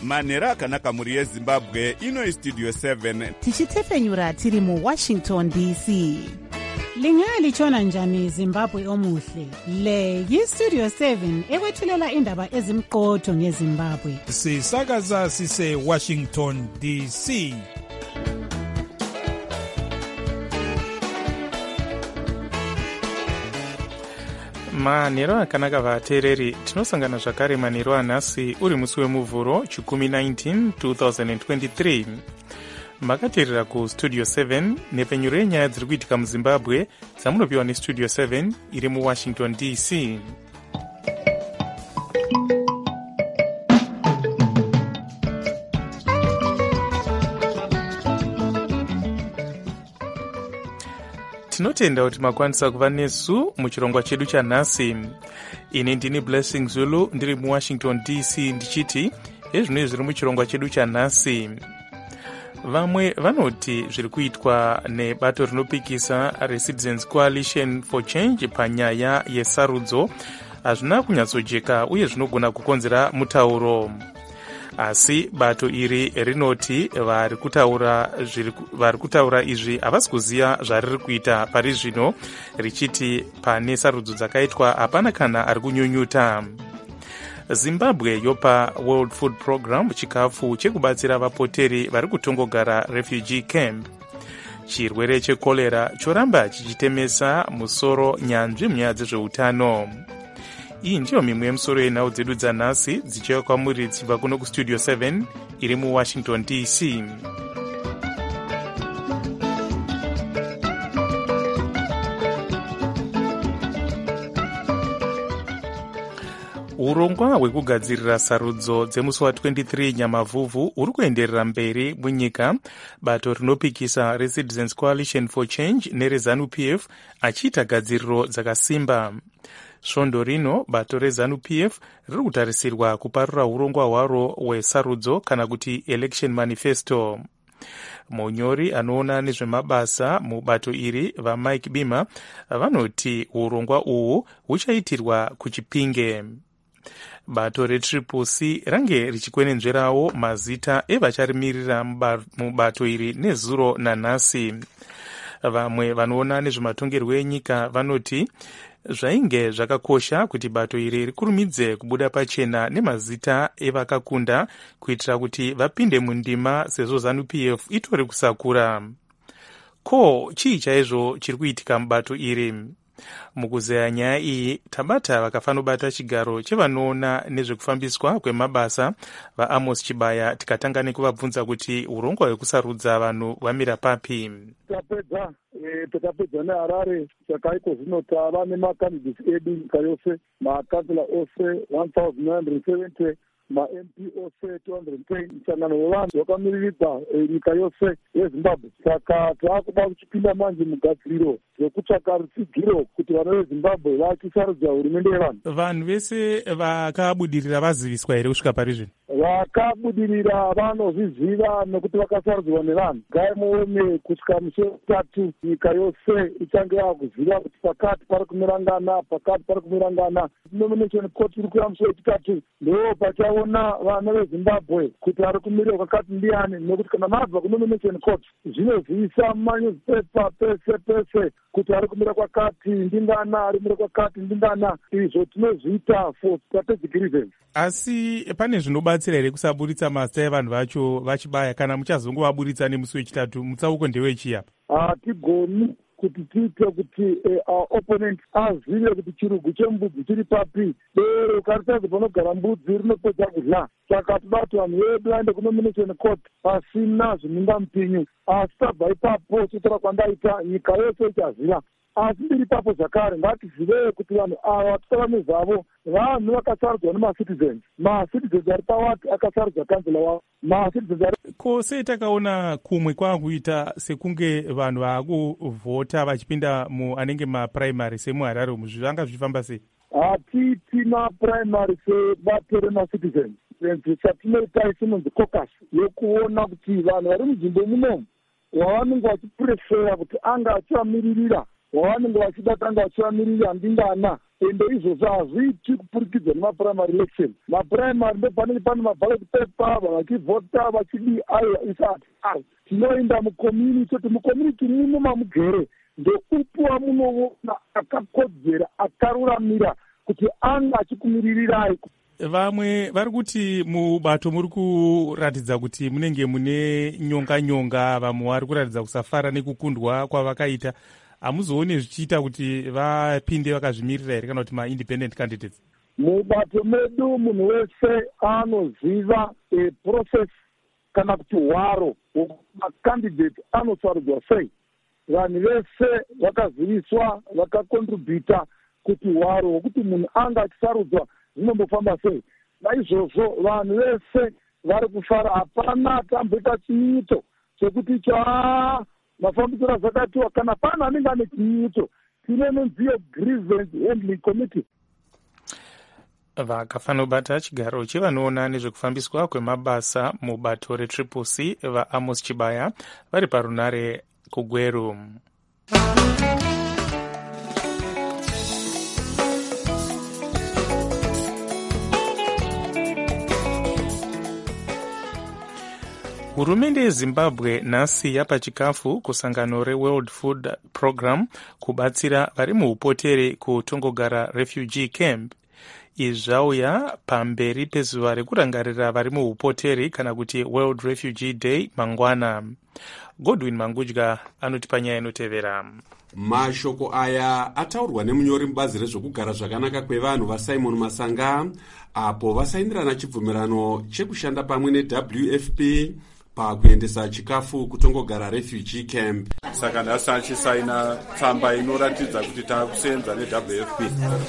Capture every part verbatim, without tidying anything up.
manhero akanaka mhuri yezimbabwe. Ino istudio seven tichitefenyura tiri muwashington D C. Lingalitshona njani Zimbabwe omuhle? Le yistudio seven ekwethulela indaba ezimqotho ngeZimbabwe. Sisakaza sise Washington D C. manhero akanaka vateereri, tinosangana zvakare manhero anhasi uri musi wemuvhuro chikumi nineteen twenty twenty-three. makateerera kustudio seven nepfenyuro yenyaya dziri kuitika muzimbabwe dzamunopiwa nestudio seven iri muwashington D C. tinotenda kuti makwanisa kuva nesu muchirongwa chedu chanhasi. Ini ndini Blessing Zulu ndiri muwashington D C ndichiti ezvino zviri muchirongwa chedu chanhasi. Vamwe vanoti zviri kuitwa nebato rinopikisa reCitizens Coalition for Change panyaya yesarudzo hazvina kunyatsojeka uye zvinogona kukonzera mutauro. Asi bato iri rinoti vari kutaura vari kutaura izvi havasi kuziva zvariri kuita pari zvino, richiti pane sarudzo dzakaitwa hapana kana ari kunyunyuta. Zimbabwe yopa World Food Program chikafu chekubatsira vapoteri vari kutongogara refugee camp. Chirwere chekolera choramba chichitemesa musoro nyanzvi munyaya dzezveutano. Iyi ndiyo mimwe yemusoro yenhau dzedu dzanhasi dzichiuya kwamuri dzibva kuno kustudio seven iri muwashington D C. urongwa hwekugadzirira sarudzo dzemusi wa23 nyamavhuvhu uri kuenderera mberi munyika, bato rinopikisa reCitizens Coalition for Change nereZANU P F achiita gadziriro dzakasimba. Svondo rino bato reZANU P F riri kutarisirwa kuparura urongwa hwaro hwesarudzo kana kuti election manifesto. Munyori anoona nezvemabasa mubato iri vaMike Bima vanoti urongwa uhu huchaitirwa kuChipinge. Bato reTriple C range richikwenenzverawo mazita evacharimirira mubato iri nezuro nanhasi. Vamwe vanoona nezvematongerwo enyika vanoti zvainge zvakakosha kuti bato iri rikurumidze kubuda pachena nemazita evakakunda kuitira kuti vapinde mundima sezvo ZANU P F itori kusakura. Ko chii chaizvo chiri kuitika mubato iri? Mukuzeya nyaya iyi tabata vakafanobata chigaro chevanoona nezvekufambiswa kwemabasa vaAmos Chibaya tikatanga nekuvabvunza kuti urongwa hwekusarudza vanhu vamira papi. Tapedza takapedza neHarare chakaiko zvino tava nemakandidates edu nyika yose, makansela ose one thousand nine hundred seventy, ma-M P ose two hundred ten, msangano wevanhu wakamiririka nyika yose yeZimbabwe. Saka taakuda kuchipinda manje mugadziriro zvekutsvaka rutsigiro kuti vana veZimbabwe vachisarudza hurumende yevanhu. Vanhu vese vakabudirira vaziviswa here kusvika pari zvino? Vakabudirira vanozviziva nekuti vakasarudzwa nevanhu. Gai muone kusvika musi wetatu nyika yose ichange yakuziva kuti pakati pari kumirangana pakati pari kumirangana. Nomination court iri kuya musi wechitatu ndo pachaona vana veZimbabwe kuti ari kumirira kwakati ndiani, nekuti kana mabva kunomination court zvinozivisa mumanyuzipepa pese pese kuti ari kumira kwakati ndingana, ari kumira kwakati ndingana. Izvo tinozviita for strategic reasons. Asi pane zvinobatsira here kusaburitsa mazita evanhu vacho vachibaya? Kana muchazongovaburitsa nemusi wechitatu mutsauko ndewechiyapa? Hatigoni kuti tiite kuti our opponent azive kuti chirugu chembudzi chiri papi. Dero karitadzi panogara mbudzi rinopedza kudla. Saka tibati vanhu vedu vaende kunomination court pasina zviningamupinyu. Asi tabva ipapo chitora kwandaita nyika yose ichaziva. Asi ndiri papo zvakare ngatizive kuti vanhu ava vatotava nezvavo vanhu vakasarudzwa nemacitizens. Macitizens ari pawati akasarudza kanzela wavo. Macitizens ari ko sei takaona kumwe kwakuita sekunge vanhu vaakuvhota vachipinda mu anenge maprimary semuHarare umu, zvanga zvichifamba sei? Hatiti maprimary sebato remacitizens. Chatinoita isinonzi caucus yokuona kuti vanhu vari munzvimbo munomu wavanenge vachiprefera kuti anga achivamiririra wavanenge vachida tanga vachivamirira ndingana, ende izvozvo hazviitwi kupurikidza nemaprimary election. Maprimary ndopanenge pane maballot paper, vachivhota vachidi aiwa isati ai tinoenda mucommunity kuti mucommunity muno mamugere ndoupi wamunoona akakodzera akaruramira kuti anga achikumirirai. Vamwe vari kuti mubato muri kuratidza kuti munenge mune nyonga nyonga, vamwe vari kuratidza kusafara nekukundwa kwavakaita. Hamuzoone zvichiita kuti vapinde vakazvimirira here kana kuti ma-independent candidates? Mubato medu munhu wese anoziva e process kana kuti hwaro macandidate anosarudzwa sei. Vanhu vese vakaziviswa vakakontributa kuti hwaro hwokuti munhu anga achisarudzwa zvinombofamba sei. Naizvozvo vanhu vese vari kufara, hapana tamboita chiito chekuti cha mafambisiro zvakatiwa kana pana anenge ane chiito. Tine nonziyo grievance handling committee. Vakafanobata chigaro chevanoona nezvekufambiswa kwemabasa mubato retriple C vaAmos Chibaya vari parunare kuGweru. Hurumende yeZimbabwe nhasi yapa chikafu kusangano reWorld Food Program kubatsira vari muupoteri kutongogara refugee camp. Izvi zvauya pamberi pezuva rekurangarira vari muupoteri kana kuti World Refugee Day mangwana. Godwin Mangudya anoti panyaya inotevera. Mashoko aya ataurwa nemunyori mubazi rezvokugara zvakanaka kwevanhu vaSimon Masanga apo vasaindirana chibvumirano chekushanda pamwe neW F P pakuendesa chikafu kutongogara refugee camp. Saka nhasi achisaina tsamba inoratidza kuti taakusenza neW F P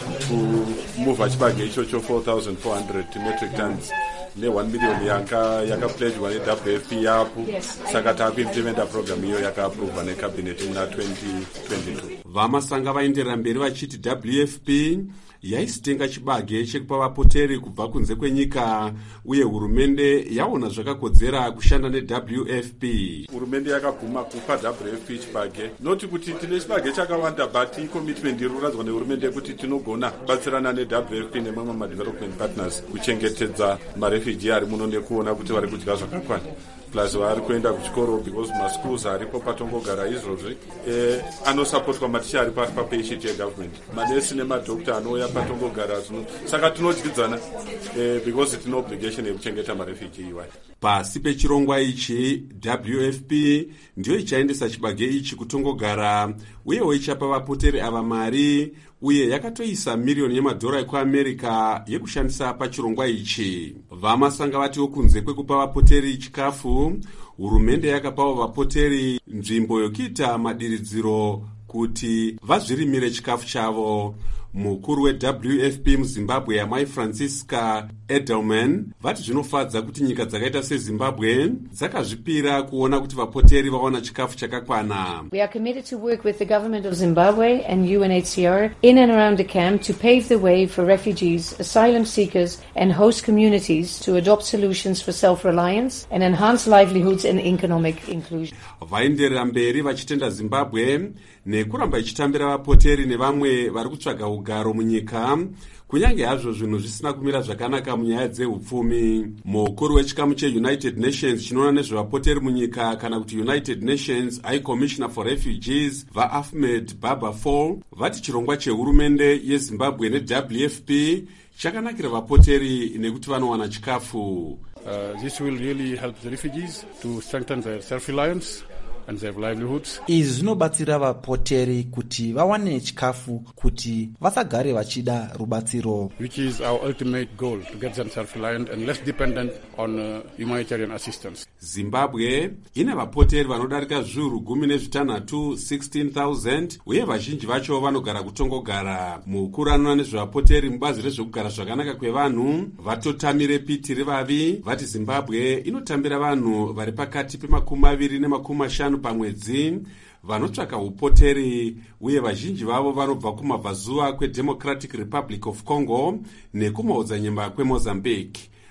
kumuvha chibage ichocho four thousand four hundred metric tons ne one million yaka yakapledgwa neW F P yapo. Saka taakuimplementa program iyo yakaaprovwa necabinet muna twenty twenty-two. Vamasanga vaenderera mberi vachiti W F P yaisitenga chibage chekupa vapoteri kubva kunze kwenyika uye hurumende yaona zvakakodzera kushanda neW F P. Hurumende yakabvuma kupa W F P chibage, noti kuti tine chibage chakawanda, but commitment iri kuradzwa nehurumende kuti tinogona kubatsirana neW F P nemamwe madevelopment partners kuchengetedza marefugee ari muno nekuona kuti vari kudya zvakakwana. Plus vari kuenda kuchikoro because maschools aripo patongogara izvozvi eh, anosapotwa maticha ari pasi papeshiti yegovernment, manesi nemadokta anouya patongogara zvino. Saka tinodyidzana eh, because tine obligation yekuchengeta marefugee iwayo. Pasi pechirongwa ichi W F P ndiyo ichaendesa chibage ichi kutongogara uyewo ichapa vapoteri ava mari, uye yakatoisa miriyoni yemadhora ekuAmerica yekushandisa pachirongwa ichi. Vamasanga vatiwo kunze kwekupa vapoteri chikafu, hurumende yakapawo vapoteri nzvimbo yokuita madiridziro kuti vazvirimire chikafu chavo. Mukuru weW F P muZimbabwe yamai Francisca Edelman vati zvinofadza kuti nyika dzakaita seZimbabwe dzakazvipira kuona kuti vapoteri vawana chikafu chakakwana. We are committed to work with the government of Zimbabwe and U N H C R in and around the camp to pave the way for refugees, asylum seekers and host communities to adopt solutions for self-reliance and enhance livelihoods and economic inclusion. Vaenderera mberi vachitenda Zimbabwe nekuramba ichitambira vapoteri nevamwe vari kutsvaga ugaro munyika kunyange hazvo zvinhu zvisina kumira zvakanaka munyaya dzeupfumi. Mukuru wechikamu cheUnited Nations chinoona nezvevapoteri munyika kana kuti United Nations High Commissioner for Refugees vaAhmed Baba Fall vati chirongwa chehurumende yeZimbabwe neW F P chakanakira vapoteri nekuti vanowana chikafu. Uh, this will really help the refugees to strengthen their self-reliance and their livelihoods. Izvi zvinobatsira vapoteri kuti vawane chikafu kuti vasagare vachida rubatsiro. Which is our ultimate goal, to get them self-reliant and less dependent on uh, humanitarian assistance. Zimbabwe ina vapoteri vanodarika zviuru gumi nezvitanhatu sixteen thousand uye vazhinji vacho vanogara kutongogara. Mukuru anoona nezvevapoteri mubazi rezvekugara zvakanaka kwevanhu vatotamire piti revavi vati Zimbabwe inotambira vanhu vari pakati pemakumi maviri nemakumi mashanu pamwedzi vanotsvaka upoteri uye vazhinji vavo vanobva kumabvazuva kweDemocratic Republic of Congo nekumaodzanyemba kweMozambique.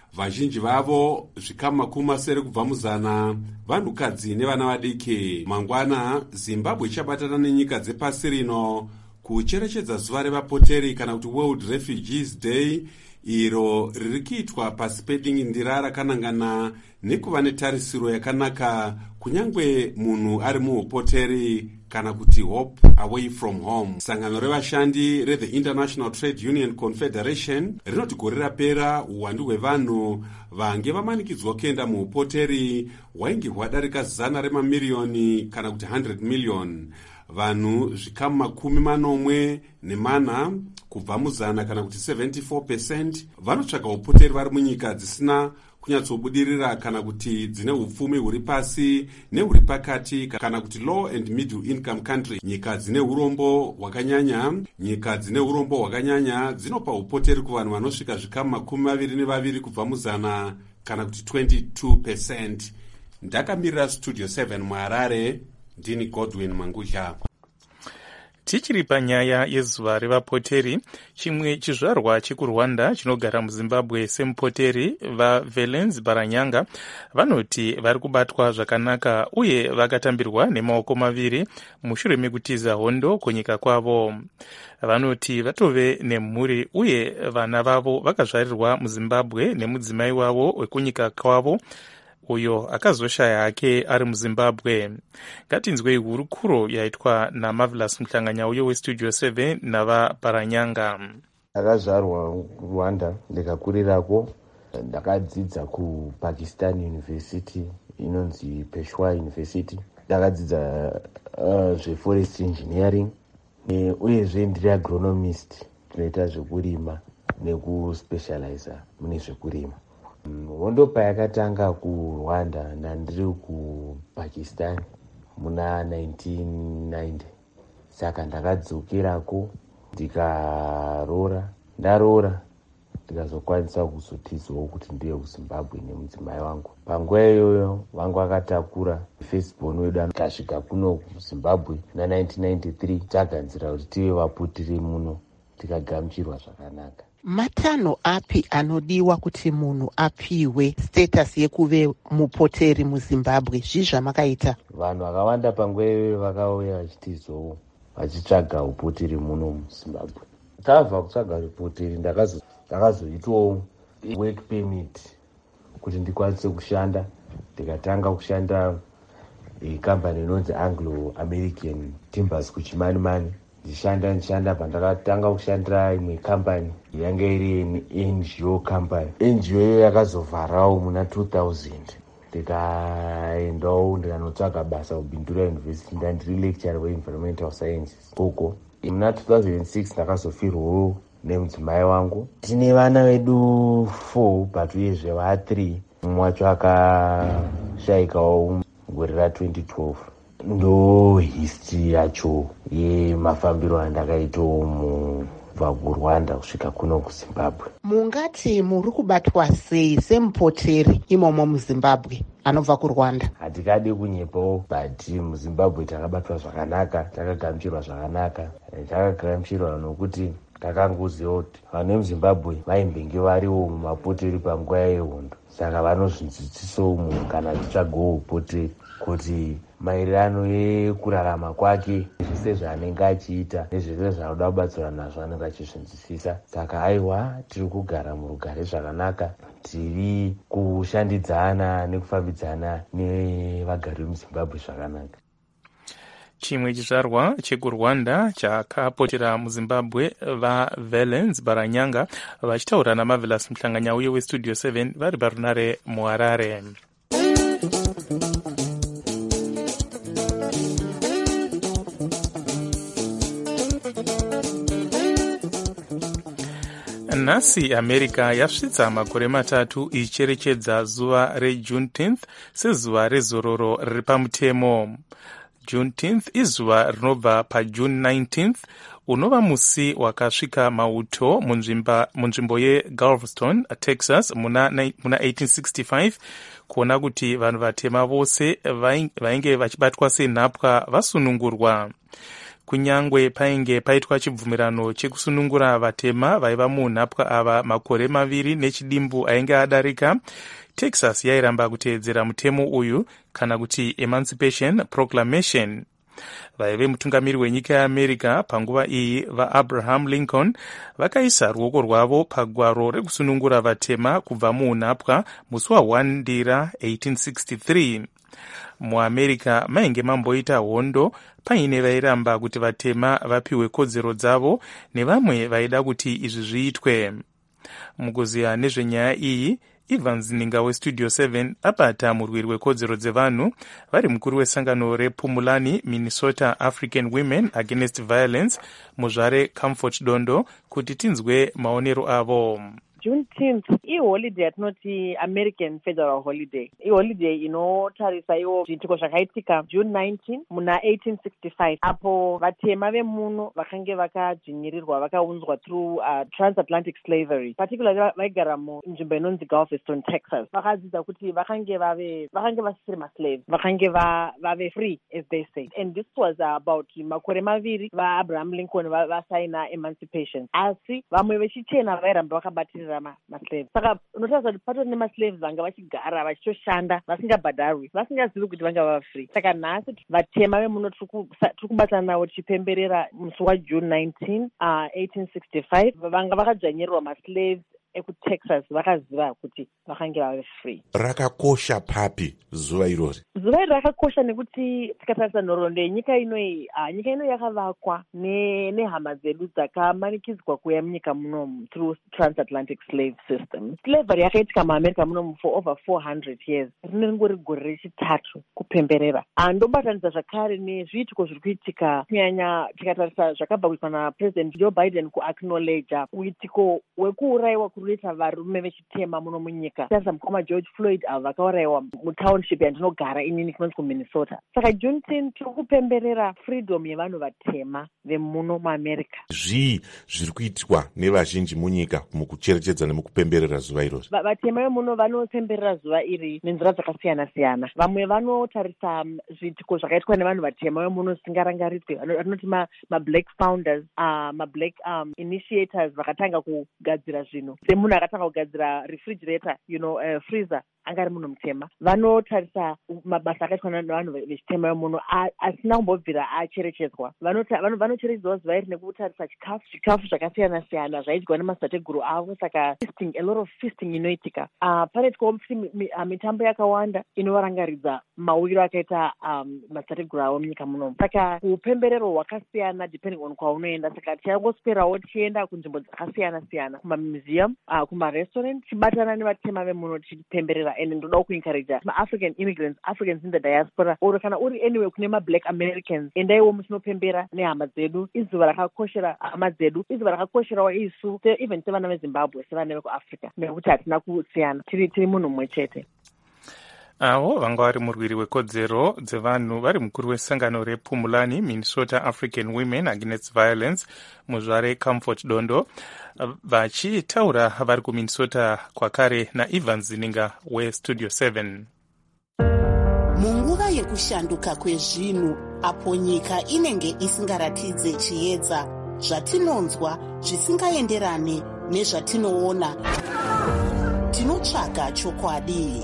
vazhinji vavo zvikamu makumi masere kubva muzana vanhukadzi nevana vadiki. Mangwana Zimbabwe ichabatana nenyika dzepasi rino kucherechedza zuva revapoteri kana kuti World Refugees Day, iro riri kuitwa pasi pedingindira rakanangana nekuva netarisiro yakanaka kunyange munhu ari muupoteri kana kuti hope away from home. Sangano revashandi re the International Trade Union Confederation rinoti gore rapera uwandu hwevanhu vange vamanikidzwa kuenda muupoteri hwainge hwadarika zana remamiliyoni kana kuti one hundred million. Vanhu zvikamu makumi manomwe nemana kubva muzana kana kuti seventy-four percent vanotsvaga upoteri vari munyika dzisina kunyatsobudirira kana kuti dzine upfumi huri pasi nehuri pakati kana kuti low and middle income country. Nyika dzine urombo hwakanyanya nyika dzine urombo hwakanyanya dzinopa upoteri kuvanhu vanosvika zvikamu makumi maviri nevaviri kubva muzana kana kuti twenty-two percent. Ndakamirira Studio seven muHarare, ndini Godwin Mangudya. Tichiri panyaya yezuva revapoteri, chimwe chizvarwa chekurwanda chinogara muZimbabwe semupoteri vaValence Baranyanga vanoti vari kubatwa zvakanaka uye vakatambirwa nemaoko maviri mushure mekutiza hondo kunyika kwavo. Vanoti vatove nemhuri uye vana vavo vakazvarirwa muZimbabwe nemudzimai wavo wekunyika kwavo uyo akazoshaya hake ari muZimbabwe. Ngatinzwei hurukuro yaitwa naMarvelous Muhlanganya uyo weStudio seven navaBaranyanga. Akazvarwa Rwanda ndikakurirako, ndakadzidza kuPakistan University inonzi Peshawar University. Ndakadzidza uh, zveforest engineering e, uyezve ndiri agronomist, tinoita zvekurima nekuspecializa mune zvekurima. Hondo payakatanga kuRwanda nandiri kuPakistan muna nineteen ninety. Saka ndakadzokirako ndikarora, ndarora ndikazokwanisa kuzotizwawo kuti ndiye kuZimbabwe nemudzimai wangu. Panguva iyoyo vangu vakatakura firstborn wedu akasvika kuno kuZimbabwe na nineteen ninety-three. Taganzira kuti tive vapoteri muno tikagamuchirwa zvakanaka. Matanho api anodiwa kuti munhu apiwe status yekuve mupoteri muZimbabwe? Zvizva makaita vanhu vakawanda panguva iyoyo vakauya vachitizowo vachitsvaga upoteri muno muZimbabwe. Tabva kutsvaga upoteri ndakazoitwawo work permit kuti ndikwanise kushanda. Ndikatanga kushanda ikambani inonzi Anglo American Timbers kuChimanimani. Ndishanda ndishanda pandakatanga kushandira imwe kambani yanga iri N G O kambani. N G O iyo yakazovharawo muna two thousand. Ndikaendawo ndikanotsvaga basa kuBindura University, ndandiri lecturer weEnvironmental Sciences uko. Muna two thousand six ndakazofirwawo nemudzimai wangu. Tine vana vedu four but uyezve va three. Mumwe wacho akashayikawo gore ra twenty twelve. Ndo history yacho yemafambiro andakaitawo mubva kuRwanda kusvika kuno kuZimbabwe. Mungati muri kubatwa sei semupoteri imomo muZimbabwe anobva kuRwanda? Hatikadi kunyepawo, but muZimbabwe takabatwa zvakanaka, takagamuchirwa zvakanaka. Takagamuchirwa nokuti takangoziva kuti vanhu vemuZimbabwe vaimbenge variwo mumapoteri panguva yehondo. Saka vanozvinzidzisawo munhu kana achitsvagawo upoteri kuti maererano yekurarama kwake, zvese zvaanenge achiita nezvese zvaanoda kubatsira nazvo anenge achizvinzwisisa. Saka aiwa, tiri kugara murugare zvakanaka, tiri kushandidzana nekufambidzana nevagari vemuZimbabwe zvakanaka. Chimwe chizvarwa chekuRwanda chakapotera muZimbabwe vaValence Baranyanga vachitaura naMarvelous Muhlanganya uye weStudio seven vari parunare muHarare. Nhasi America yasvitsa makore matatu ichicherechedza zuva reJuneteenth sezuva rezororo riri pamutemo. Juneteenth izuva rinobva paJune nineteenth, unova musi wakasvika mauto munzvimbo yeGalveston, Texas muna, muna eighteen sixty-five kuona kuti vanhu vatema vose vainge vachibatwa senhapwa vasunungurwa. kunyangwe painge paitwa chibvumirano chekusunungura vatema vaiva munhapwa ava makore maviri nechidimbu ainge adarika, Texas yairamba kuteedzera mutemo uyu kana kuti Emancipation Proclamation. Vaive mutungamiri wenyika yeAmerica panguva iyi vaAbraham Lincoln vakaisa ruoko rwavo pagwaro rekusunungura vatema kubva muunhapwa musi wa first ndira eighteen sixty-three. MuAmerica mainge mamboita hondo paine vairamba kuti vatema vapiwe kodzero dzavo nevamwe vaida kuti izvi zviitwe. Mukuziya nezvenyaya iyi, Evans Ninga weStudio seven abata murwiri wekodzero dzevanhu vari mukuru wesangano rePumulani Minnesota African Women Against Violence muzvare Comfort Dondo kuti tinzwe maonero avo. Juneteenth iholiday yatinoti American Federal Holiday. Iholiday inotarisa iwo zviitiko zvakaitika June nineteenth muna eighteen sixty-five apo vatema vemuno vakange vakadzvinyirirwa vakaunzwa through uh, transatlantic slavery, particularly vaigara munzvimbo inonzi Galveston, Texas. Vakadzidza kuti vakange vave vakange vasiri maslaves, vakange vave free as they say. And this was uh, about makore maviri vaAbraham Lincoln vasaina emancipation. Asi vamwe vechichena vairamba vakabatirira maslaves. Saka unotaura kuti patori nemaslaves vanga vachigara vachitoshanda vasingabhadharwi, vasingazivi kuti vanga vava free. Saka nhasi vatema vemuno tiri kubatana navo tichipemberera musi waJune nineteenth uh, eighteen sixty-five vanga vakadzvanyirirwa maslaves ekuTexas vakaziva kuti vakange vave free. Rakakosha papi zuva irori? Zuva iri rakakosha nekuti tikatarisa nhoroondo yenyika inoi, uh, nyika inoi yakavakwa nehama ne dzedu dzakamanikidzwa kuuya munyika munomu through transatlantic slave system. Slavery yakaitika muAmerica munomu for over four hundred years. Rinengori gore rechitatu kupemberera. Ndobatanidza zvakare nezviitiko zviri kuitika kunyanya tikatarisa zvakabva kuitwa naPresident Joe Biden kuacknowledge uitiko wekuurayiwa kunoita varume vechitema muno munyika. Tarisa mukoma George Floyd avo vakaurayiwa mutownship yandinogara inini kunonzi kuMinnesota. Saka Juneteenth tiri kupemberera freedom yevanhu vatema vemuno muAmerica. Zvii zviri kuitwa nevazhinji munyika mukucherechedza nemukupemberera zuva irori? Vatema vemuno vanopemberera zuva iri nenzira dzakasiyana siyana. Vamwe vanotarisa zviitiko zvakaitwa nevanhu vatema vemuno singarangaritwe, vanoti mablack founders, uh, mablack um, initiators vakatanga kugadzira zvinhu. Semunhu akatanga kugadzira refrigerator, you know, uh, freezer, angari munhu mutema. Vanotarisa mabasa akaitwa navanhu vechitema vemuno asina kumbobvira acherechedzwa. Vanocherechedzwa zuva iri nekutarisa chikafu chikafu zvakasiyana siyana zvaidyiwa nemadzitateguru avo. Saka feasting, a lot of feasting inoitika. Uh, panoitwawo mitambo yakawanda inovarangaridza mauwiro akaita um, madzitateguru avo munyika munomu. Saka kupemberero hwakasiyana depending on kwaunoenda. Saka tichangoswerawo tichienda kunzvimbo dzakasiyana siyana, kumamuseum, uh, kumarestaurant, tichibatana nevatema vemuno tichipemberera. And ndoda kuencourage ma-African immigrants, Africans in the diaspora, or kana uri anyway kune ma-Black Americans, endaiwo muchinopembera nehama dzedu. Izuva rakakoshera hama dzedu, izuva rakakosherawo isu even sevana veZimbabwe, sevana vekuAfrica, nekuti hatina kusiyana, tiri tiri munhu mumwe chete. Avo vanga vari murwiri wekodzero dzevanhu vari mukuru wesangano rePumulani Minnesota African Women Against Violence muzvare Comfort Dondo vachitaura vari kuMinnesota kwakare naEvans Ninga weStudio seven. Munguva yekushanduka kwezvinhu apo nyika inenge isingaratidze chiedza, zvatinonzwa zvisingaenderane nezvatinoona, tinotsvaga chokwadi.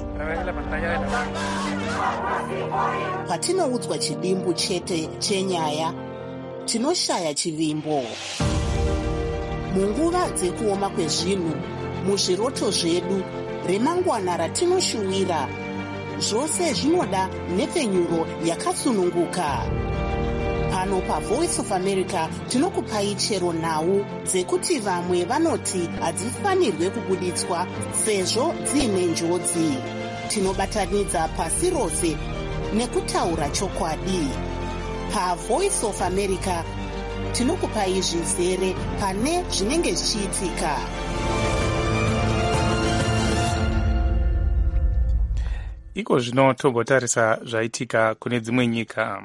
Patinoudzwa chidimbu chete chenyaya, tinoshaya chivimbo. Munguva dzekuoma kwezvinhu, muzviroto zvedu, remangwana ratinoshuwira, zvose zvinoda nhepfenyuro yakasununguka. Pano paVoice of America tinokupai chero nhau dzekuti vamwe vanoti hadzifanirwe kubuditswa sezvo dziine njodzi. Tinobatanidza pasi rose nekutaura chokwadi. PaVoice of America tinokupai zvizere pane zvinenge zvichiitika. Iko zvino tombotarisa zvaitika kune dzimwe nyika.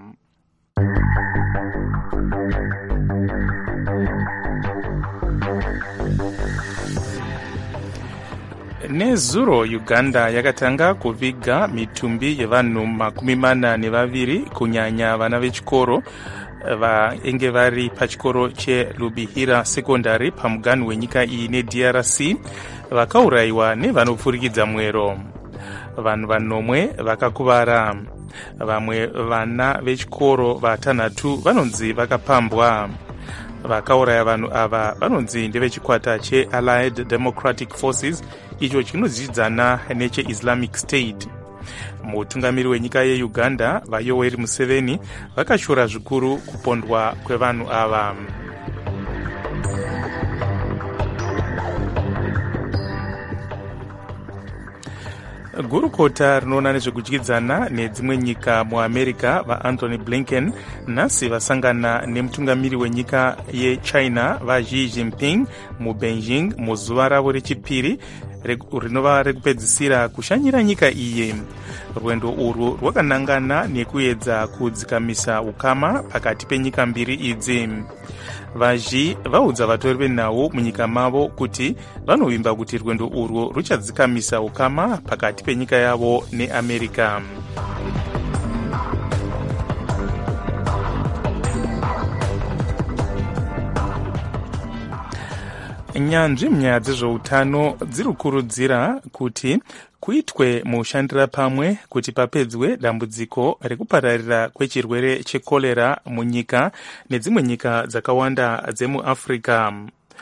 Nezuro Uganda yakatanga kuviga mitumbi yevanhu makumi mana nevaviri kunyanya vana vechikoro vainge vari pachikoro cheLubihira Secondary pamuganhu wenyika iyi neD R C vakaurayiwa nevanopfurikidza mwero. Vanhu vanomwe vakakuvara. Vamwe vana vechikoro vatanhatu vanonzi vakapambwa. Vakauraya vanhu ava vanonzi ndevechikwata cheAllied Democratic Forces icho chinozvidzana necheIslamic State. Mutungamiri wenyika yeUganda vaYoweri Museveni vakashora zvikuru kupondwa kwevanhu ava. Gurukota rinoona nezvekudyidzana nedzimwe nyika muAmerica vaAnthony Blinken nhasi vasangana nemutungamiri wenyika yeChina vaXi Jinping muBeijing muzuva ravo rechipiri rinova rekupedzisira kushanyira nyika iyi. Rwendo urwu rwakanangana nekuedza kudzikamisa ukama pakati penyika mbiri idzi. VaXi vaudza vatori venhau munyika mavo kuti vanovimba kuti rwendo urwu ruchadzikamisa ukama pakati penyika yavo neAmerica. Nyanzvi munyaya dzezveutano dziri kukurudzira kuti kuitwe mushandira pamwe kuti papedzwe dambudziko rekupararira kwechirwere chekorera munyika nedzimwe nyika dzakawanda dzemuAfrica.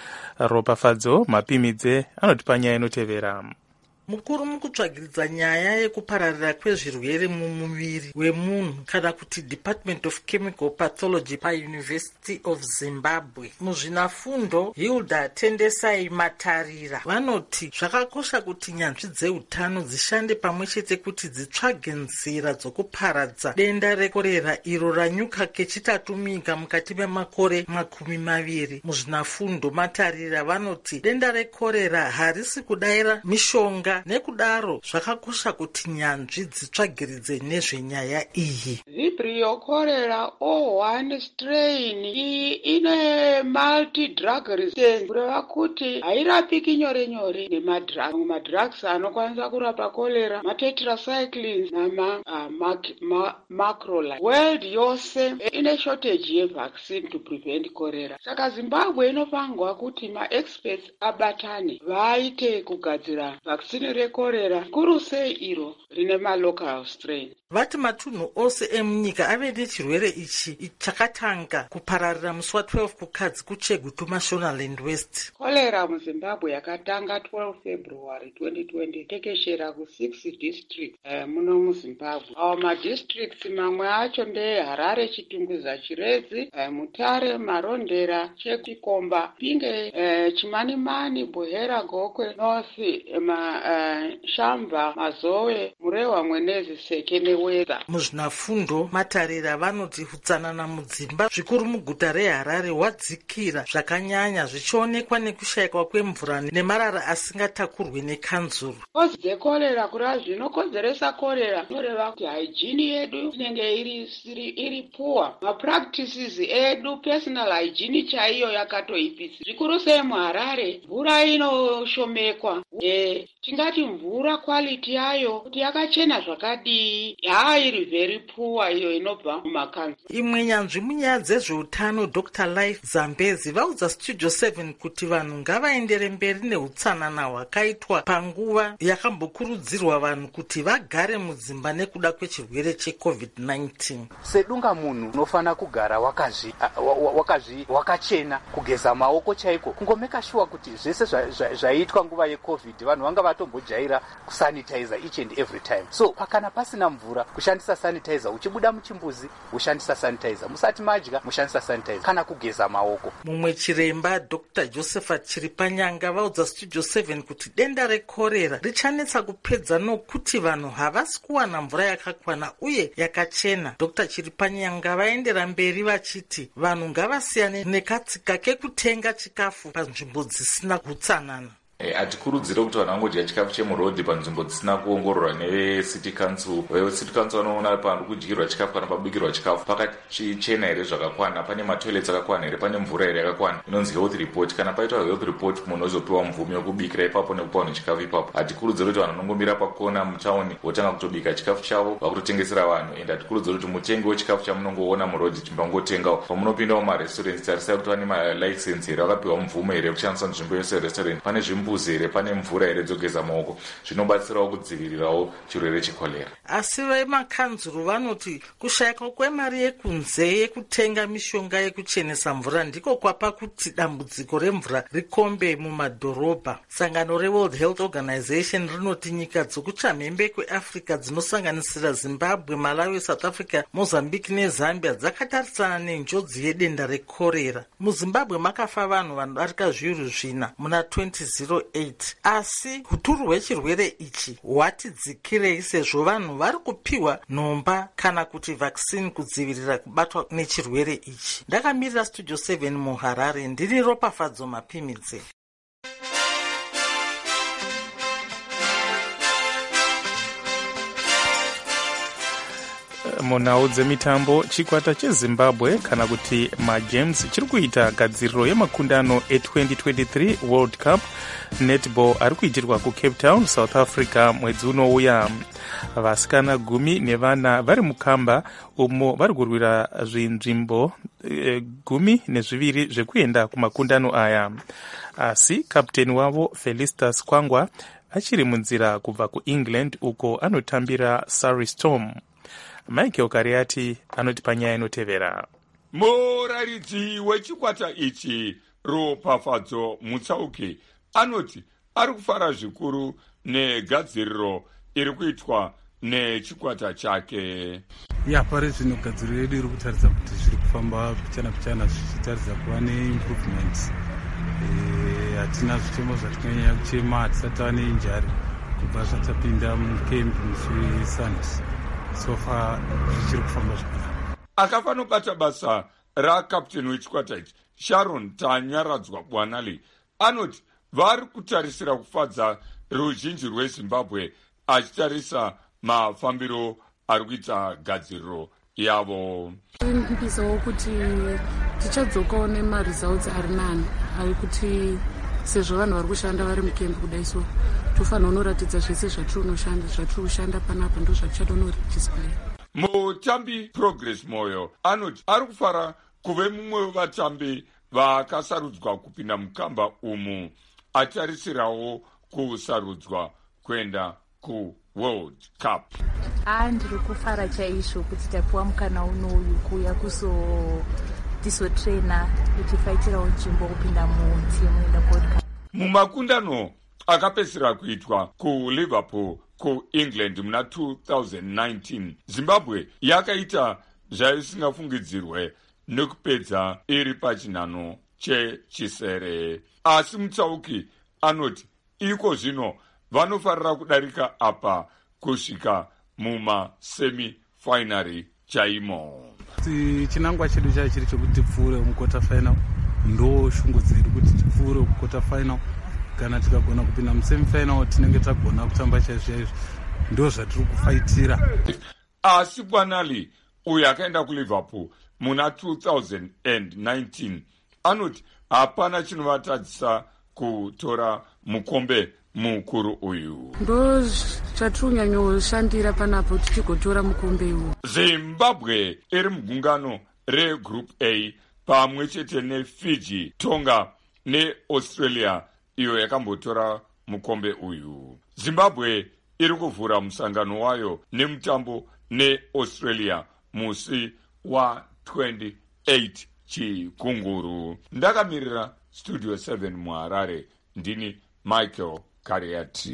Ropafadzo Mapimidze anotipa nyaya inotevera. Mukuru mukutsvagiridza nyaya yekupararira kwezvirwere mumuviri wemunhu kana kuti Department of Chemical Pathology paUniversity of Zimbabwe muzvinafundo Hilda Tendesai Matarira vanoti zvakakosha kuti nyanzvi dzeutano dzishande pamwe chete kuti dzitsvage nzira dzokuparadza denda rekorera iro ranyuka kechitatu munyika mukati memakore makumi maviri. Muzvinafundo Matarira vanoti denda rekorera harisi kudaira mishonga, nekudaro zvakakosha kuti nyanzvi dzitsvagiridze nezvenyaya iyi. Vibrio cholera O one strain iyi ine multi drug resistance kureva kuti hairapiki nyore nyore nemadrugs. Madrugs anokwanisa kurapa cholera matetracyclines nama uh, mac, ma, macrolide. World yose ine shortage yevaccine to prevent cholera. Saka Zimbabwe inopangwa kuti ma-experts abatane vaite kugadzira vaccine rekorera kuru sei iro rine malocal strain. Vati matunhu ose emunyika ave nechirwere ichi chakatanga kupararira musi wa12 kukadzi kuChegutu Mashonaland West. Cholera muZimbabwe yakatanga twelve February twenty twenty tekeshera ku six districts uh, muno muZimbabwe. Awa madistricts mamwe acho ndeHarare, Chitungwiza, Chiredzi, uh, Mutare, Marondera, Chekukomba, Pinge, uh, Chimanimani, Buhera, Gokwe, North, ma, uh, Shamba, Mazowe, Murewa, Mwenezi, Seke newedha. Muzvinafundo Matarira vanoti hutsanana mudzimba zvikuru muguta reHarare hwadzikira zvakanyanya zvichionekwa nekushayikwa kwemvura nemarara asingatakurwe nekanzuru. Kozi dzekorera kura zvinokonzeresa korera noreva kuti hygiene yedu inenge iri iri poor. Mapractices edu personal hygiene chaiyo yakatoipisa. Zvikuru sei muHarare mvura inoshomekwa. E, tingati mvura quality yayo kuti yakachena zvakadii yairi very poor iyo inobva mumakanzuru. Imwe nyanzvi munyaya dzezveutano Doctor Life Zambezi vaudza Studio seven kuti vanhu ngavaendere mberi neutsanana hwakaitwa panguva yakambokurudzirwa vanhu kuti vagare mudzimba nekuda kwechirwere checovid nineteen. Sedunga munhu unofana kugara wakazvi wakazvi wakachena, kugeza maoko chaiko, kungomeka sure kuti zvese zvaitwa nguva yecovid vanhu vanga vatombojaira kusanitizer each and every time. So pakana pasina mvura kushandisa sanitizer, uchibuda muchimbuzi ushandisa sanitizer, musati madya mushandisa sanitizer, kana kugeza maoko. Mumwe chiremba Doctor Josephat Chiripanyanga vaudza Studio seven kuti denda rekorera richanetsa kupedza nokuti vanhu havasi kuwana mvura yakakwana uye yakachena. Doctor Chiripanyanga vaendera mberi vachiti vanhu ngavasiyane nekatsika kekutenga chikafu panzvimbo dzisina utsanana. hatikurudzire kuti vanhu vangodya chikafu chemurodhi panzvimbo dzisina kuongororwa nevecity council. Vecity council vanoona pari kudyirwa chikafu kana pabikirwa chikafu pakachena here zvakakwana, pane matoilets akakwana here, pane mvura here yakakwana, inonzi health report. Kana paitwa health report munhu ozopiwa mvumo yekubikira ipapo nekupa vanhu chikafu ipapo. Hatikurudzire kuti vanhu vanongomira pakona mutauni votanga kutobika chikafu chavo vakutotengesera vanhu, ende hatikurudzire kuti mutengewo chikafu chamunongoona murodhi chimbangotengawo. Pamunopindawo mumarestaurants tarisai kuti vane malicense here, vakapiwa mvumo here yekushandisa nzvimbo yose restaurant, pane zvimbuzi here, pane mvura here dzogeza maoko. Zvinobatsirawo kudzivirirawo chirwere chekorera. Asi vemakanzuru vanoti kushayika kwemari yekunze yekutenga mishonga yekuchenesa mvura ndiko kwapa kuti dambudziko remvura rikombe mumadhorobha. Sangano reWorld Health Organization rinoti nyika dzokuchamhembe kweAfrica dzinosanganisira Zimbabwe, Malawi, South Africa, Mozambique neZambia dzakatarisana nenjodzi yedenda rekorera. MuZimbabwe makafa vanhu vanodarika zviuru zvina muna twenty oh eight. Asi huturu hwechirwere ichi hwati dzikirei sezvo vanhu vari kupiwa nhomba kana kuti vaccine kudzivirira kubatwa nechirwere ichi. Ndakamirira Studio seven muHarare, ndiri Ropafadzo Mapimidze. munhau dzemitambo, chikwata chezimbabwe kana kuti magames chiri kuita gadziriro yemakundano e-twenty twenty-three World Cup netball ari kuitirwa kuCape Town, South Africa mwedzi unouya. Vasikana gumi nevana vari mukamba umo vari kurwira zvinzvimbo e, gumi nezviviri zvekuenda kumakundano aya. Asi kapteni wavo Felicitas Kwangwa achiri munzira kubva kuEngland uko anotambira Surrey Storm. Michael Kariati anoti panyaya inotevera. Muraridzi wechikwata ichi Ropafadzo Mutsauki anoti ari kufara zvikuru negadziriro iri kuitwa nechikwata chake. Ya pari zvino gadziriro yedu iri kutaridza kuti zviri kufamba pichana pichana zvichitaridza kuva neimprovements. Hatina zvitemo zvatikanyanya kuchema, hatisati ane injari kubva zvatapinda mukempi musi Sundays. So far zvichiri kufamba zvakanaka. Akafanobata basa rakapteni wechikwata ichi Sharon Tanyaradzwa Bwanali anoti vari kutarisira kufadza ruzhinji rweZimbabwe achitarisa mafambiro ari kuita gadziriro yavo. Mbisawo kuti tichadzokawo nemaresults ari nani, ari kuti sezvo vanhu vari kushanda vari mukempi kudai, so tofanira kunoratidza zvese zvatiri kunoshanda zvatiri kushanda panapa ndo zvatichada kunoredisplay. Mutambi Progress Moyo anoti ari kufara kuve mumwe wevatambi vakasarudzwa kupinda mukamba umu, atarisirawo kusarudzwa kuenda kuWorld Cup. Ah, ndiri kufara chaizvo kuti tapiwa mukana unoyu kuuya kuzotisotraina tichifaitirawo nzvimbo kupinda mutimu enda kuWorld Cup. Mumakundano akapedzisira kuitwa kuLiverpool kuEngland muna two thousand nineteen, Zimbabwe yakaita zvaisingafungidzirwe nekupedza iri pachinhano chechisere. Asi Mutsauki anoti iko zvino vanofarira kudarika apa kusvika mumasemi-finary chaimo. Chinangwa chedu chai chiri chokuti tipfuure mukota final, ndo shungu dzedu kuti tipfuure mukota final. Kana tikagona kupinda musemi-final tinenge tagona kutamba chaizvo, ndo zvatiri kufaitira. Asi Bwanali uyo akaenda kuLiverpool muna two thousand nineteen anoti hapana chinovatadzisa kutora mukombe mukuru uyu. Ndo chatiri kunyanyoshandira panapo tichigotora mukombe uyu. Zimbabwe iri mugungano reGroup A pamwe chete neFiji, Tonga neAustralia iyo yakambotora mukombe uyu. Zimbabwe iri kuvhura musangano wayo nemutambo neAustralia musi wa twenty-eight chikunguru. Ndakamirira Studio seven muHarare, ndini Michael Kariati.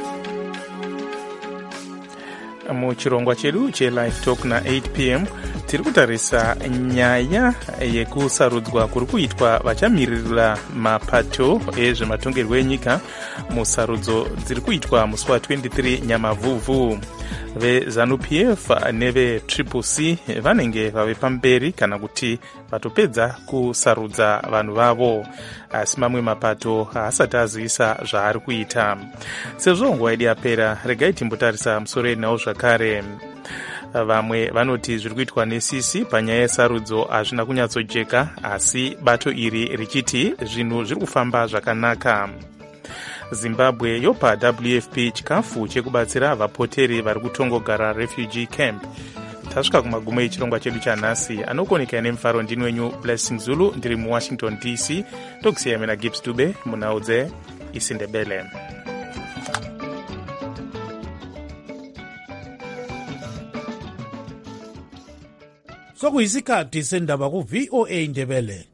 Muchirongwa chedu che Live Talk na eight p m tiri kutarisa nyaya yekusarudzwa kuri kuitwa vachamirira mapato ezvematongerwo enyika musarudzo dziri kuitwa musi wa twenty-three nyamavhuvhu. VeZANU-P F nevetriple C vanenge vave pamberi kana kuti vatopedza kusarudza vanhu vavo, asi mamwe mapato haasati aziisa zvaari kuita. Sezvo nguva yedu yapera, regai timbotarisa musoro enawo zvakare. Vamwe vanoti zviri kuitwa nesisi panyaya yesarudzo hazvina kunyatsojeka, asi bato iri richiti zvinhu zviri kufamba zvakanaka. Zimbabwe yopa W F P chikafu chekubatsira vapoteri vari kutongogara refugee camp. Tasvika kumagumo echirongwa chedu chanhasi. Anokoneka nemufaro ndini wenyu Blessing Zulu, ndiri muWashington D C. Tokusiya mina Gibbs Dube munaudze isindebele. Sokuyisikhathi sendaba ku V O A Ndebele.